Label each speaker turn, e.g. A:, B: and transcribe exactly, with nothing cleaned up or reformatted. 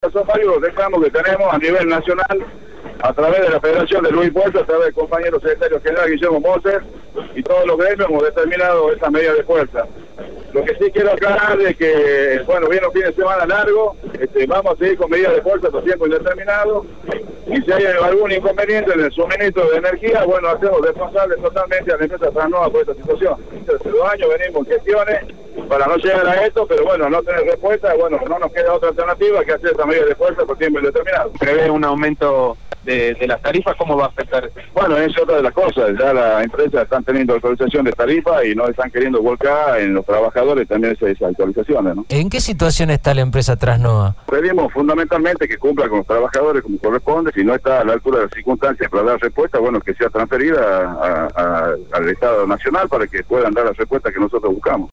A: Son varios los reclamos que tenemos a nivel nacional, a través de la Federación de Luis Puerto, a través del compañero secretario general Guillermo Moser, y todos los gremios hemos determinado esta medida de fuerza. Lo que sí quiero aclarar es que, bueno, viene un fin de semana largo, este, vamos a seguir con medidas de fuerza por tiempo indeterminado, y si hay algún inconveniente en el suministro de energía, bueno, hacemos responsables totalmente a la empresa Transnova por esta situación. Desde dos años venimos en gestiones para no llegar a esto, pero bueno, no tener respuesta, bueno, no nos queda otra alternativa que hacer esta medida de fuerza por tiempo indeterminado.
B: ¿Prevé un aumento de, de las tarifas? ¿Cómo va a afectar?
A: Bueno, es otra de las cosas, ya las empresas están teniendo actualización de tarifa y no están queriendo volcar en los trabajadores también esas, esas actualizaciones, ¿no?
C: ¿En qué situación está la empresa Transnova?
A: Pedimos fundamentalmente que cumpla con los trabajadores como corresponde, si no está a la altura de las circunstancias para dar respuesta, bueno, que sea transferida a, a, a, al Estado Nacional para que puedan dar la respuesta que nosotros buscamos.